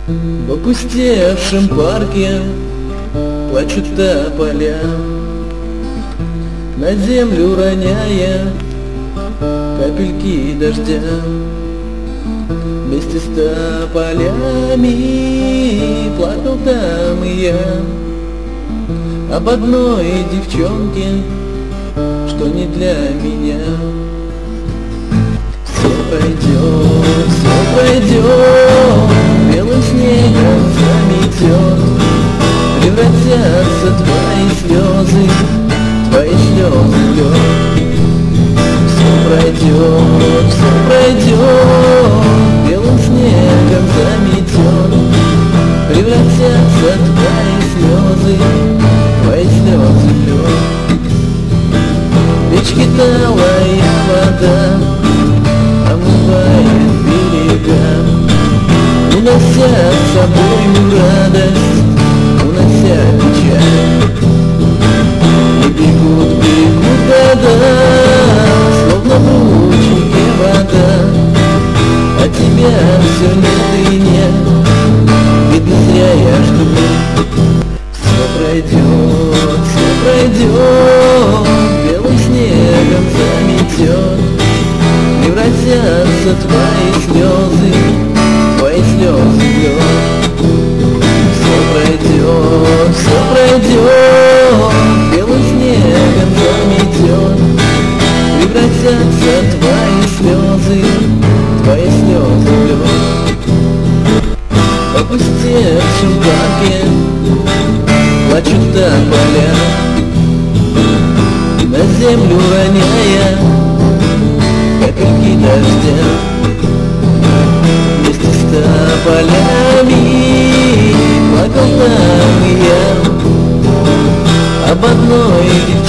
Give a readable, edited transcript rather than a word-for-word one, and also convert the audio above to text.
В опустевшем парке плачут тополя, на землю роняя капельки дождя. Вместе с тополями плакал там и я об одной девчонке, что не для меня. Все пройдет, белым снегом заметет, превратятся твои слезы в лед. Все пройдет, белым снегом заметет, превратятся твои слезы в лед. Печки талая вода омывает берега, унося с собою радость, унося печаль. И бегут года, словно в ручейке вода, а тебя все нет и нет, видно зря я жду. Все пройдет, белым снегом заметет, превратятся твои слезы в лед. Все пройдет, белым снегом заметет, превратятся твои слезы в лед. В опустевшем парке плачут тополя, на землю роняя капельки дождя. Вместе с тополями плакал там и я об одной